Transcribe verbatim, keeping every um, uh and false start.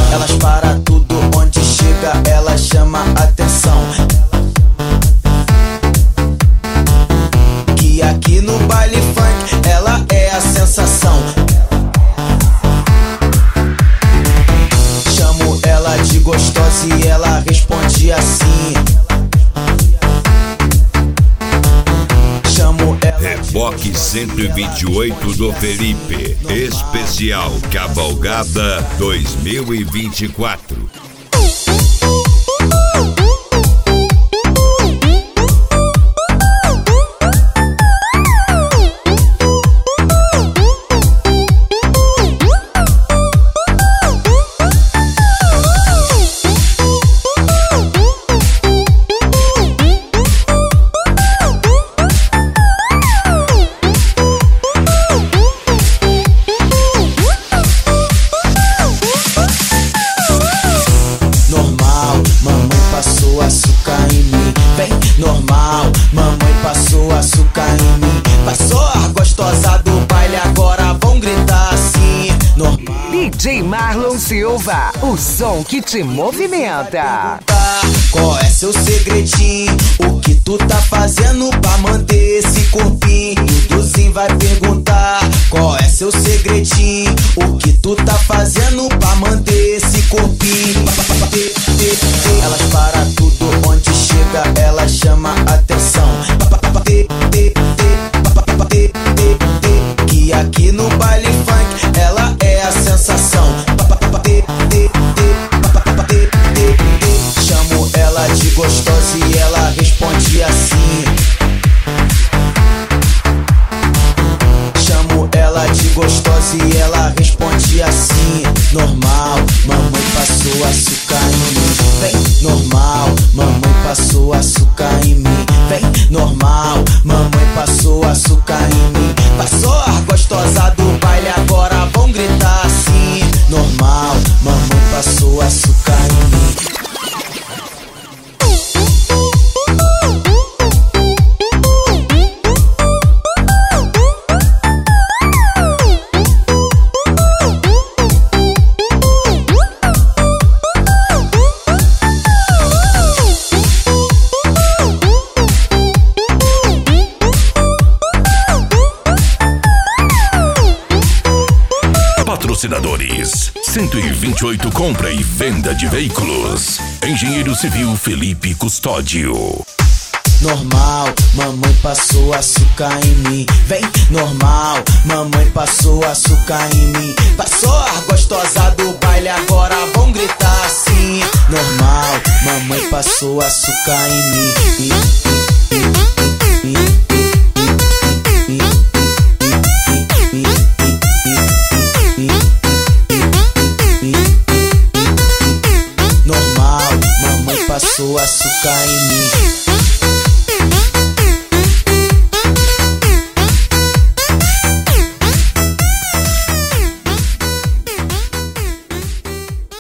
Elas param tudo onde chega, ela chama atenção. Que aqui no baile funk ela é a sensação. Chamo ela de gostosa e ela responde assim. Chamo ela. Reboque cento e vinte e oito do Felipe, especial Cavalgada dois mil e vinte e quatro. Normal, mamãe passou açúcar em mim. Passou a gostosa do baile, agora vão gritar assim. Normal. D J Marlon Silva, o som que te movimenta. Qual é seu segredinho? O que tu tá fazendo pra manter esse corpinho? Duduzinho vai perguntar. Qual é seu segredinho? O que tu tá fazendo pra manter esse corpinho? Elas param tudo onde chega, ela chama atenção. Que aqui no baile funk ela é a sensação. Chamo ela de gostosa e ela responde assim. Chamo ela de gostosa e ela responde assim. Normal, mamãe passou açúcar em mim. Vem, normal, mamãe passou açúcar em mim. Vem, normal, mamãe passou açúcar em mim. Passou a gostosa do baile, agora vão gritar assim. Normal, mamãe passou açúcar em mim. Patrocinadores: cento e vinte e oito Compra e Venda de Veículos. Engenheiro Civil Felipe Custódio. Normal, mamãe passou açúcar em mim. Vem, normal, mamãe passou açúcar em mim. Passou a gostosa do baile, agora vão gritar assim. Normal, mamãe passou açúcar em mim. Normal, mamãe passou açúcar em